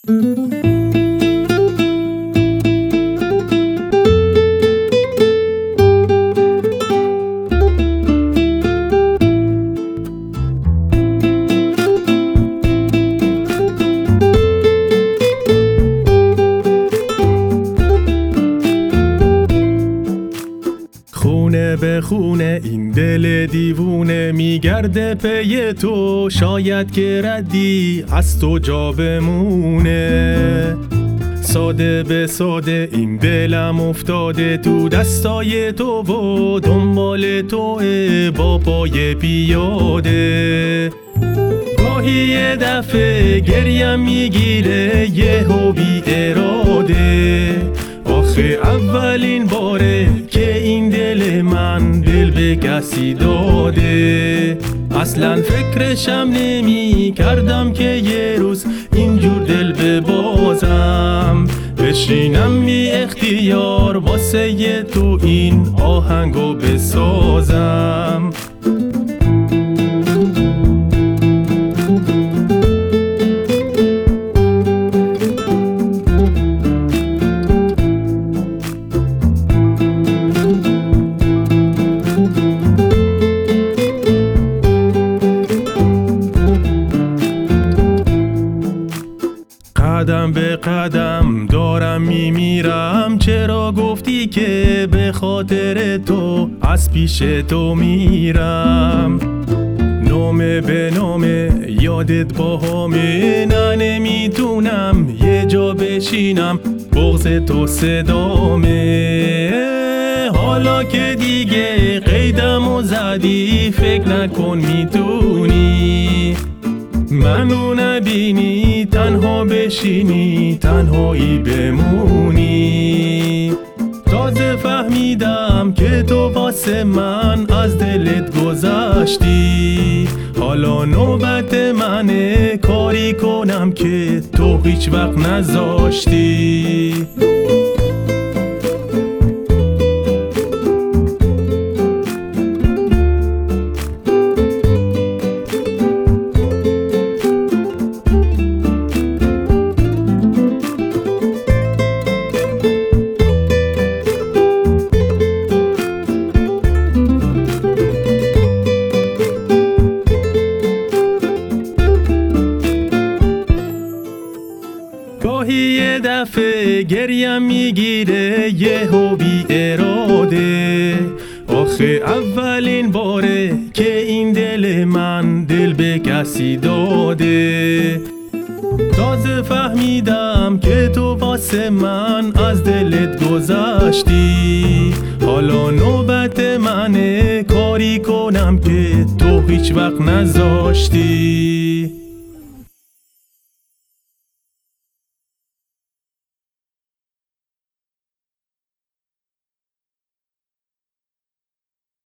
خونه به خونه این دل دیوونه میگرده پی تو، شاید که ردی از تو جا بمونه. ساده به ساده این دلم افتاده تو دستای تو و دنبال توه با پای پیاده. گاهی یه دفعه گریم میگیره یهو بی اراده، آخه اولین باره که این دل من دل به کسی داده. اصلا فکرشم نمی کردم که یه روز اینجور دل ببازم، بشینم بی اختیار واسه تو این آهنگو بسازم. قدم به قدم دارم میمیرم، چرا گفتی که به خاطر تو از پیش تو میرم؟ نامه به نامه یادت باهامه، نه نمیتونم یه جا بشینم بغض تو صدامه. حالا که دیگه قیدمو زدی فکر نکن میتونی منو نبینی، تنها بشینی تنهایی بمونی. تازه فهمیدم که تو واسه من از دلت گذشتی، حالا نوبت منه کاری کنم که تو هیچ وقت نذاشتی. گاهی یه دفعه گریم میگیره یهو بی اراده، آخه اولین باره که این دل من دل به کسی داده. تازه فهمیدم که تو واسه من از دلت گذشتی، حالا نوبت منه کاری کنم که تو هیچ وقت نذاشتی.